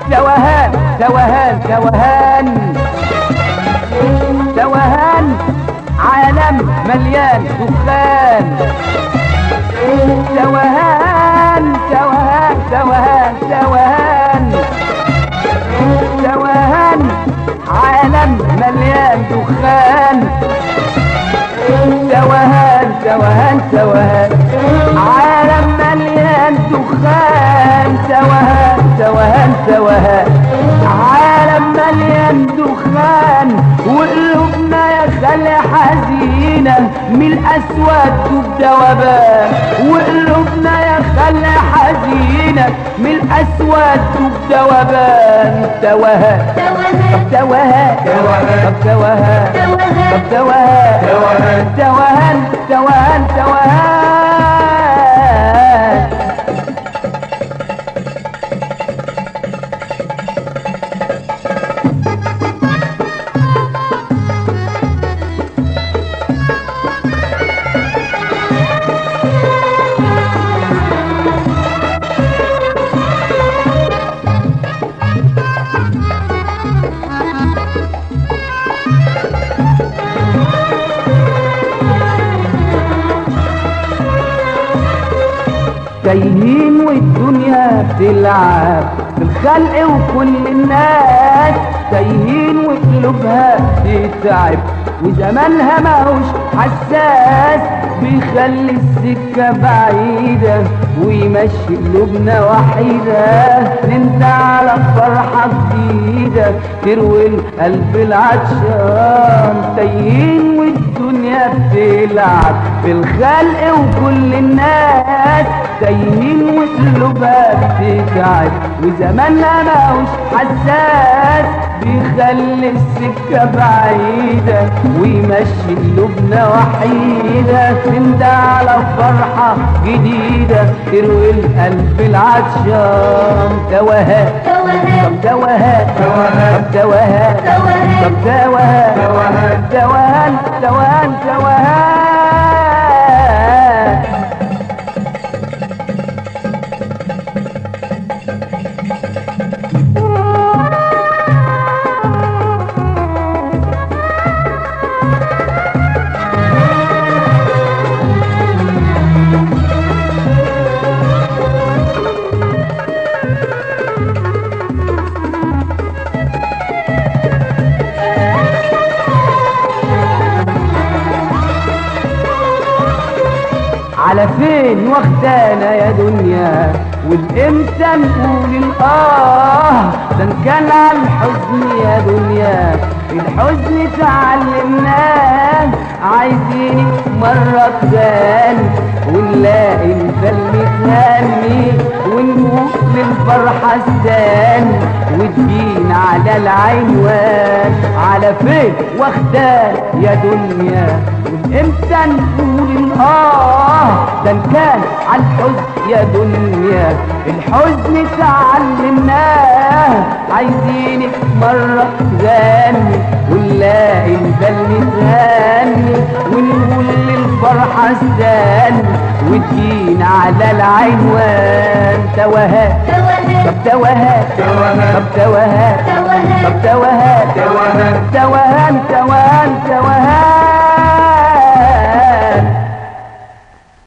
توهان توهان توهان توهان عالم مليان دخان توهان توهان توهان توهان توهان عالم مليان دخان توهان توهان توهان عالم مليان دخان توهان توهان توهان عالم مليان دخان وقلوبنا يا خالي حزينة من الأسود وبدوبان وقلوبنا يا خالي حزينة من الأسود وبدوبان توهان توهان توهان توهان توهان توهان توهان توهان تايهين والدنيا بتلعب في الخلق وكل الناس تايهين وقلوبها بتتعب وزمانها ماهوش حساس بيخلي السكة بعيدة ويمشي قلوبنا وحيدة ننسى على فرحة جديدة تروي القلب العطشان تايهين والدنيا بتلعب في الخلق وكل الناس تايهين وقلوبها بتتعب وزماننا ماهوش حساس بيخلي السكة بعيدة ويمشي قلوبنا وحيدة نندى على فرحة جديدة تروي القلب العطشان توهان طب توهان طب توهان طب توهان توهان توهان توهان على فين واخدانا يا دنيا والامتى نقول الآه ده إن كان على الحزن يا دنيا الحزن تعلمناه عايزينك مرة تاني ونلاقي الفيلم تهني ونقول للفرحة استاني وتجينا على العنوان على فين واخدانا يا دنيا والامتى نقول الآه ده إن كان على الحزن يا دنيا الحزن تعلمناه عايزينك مرة تغني ونلاقي الفيلم تهني ونقول للفرحة استني وتجينا على العنوان توهان طب توهان طب توهان طب توهان توهان توهان توهان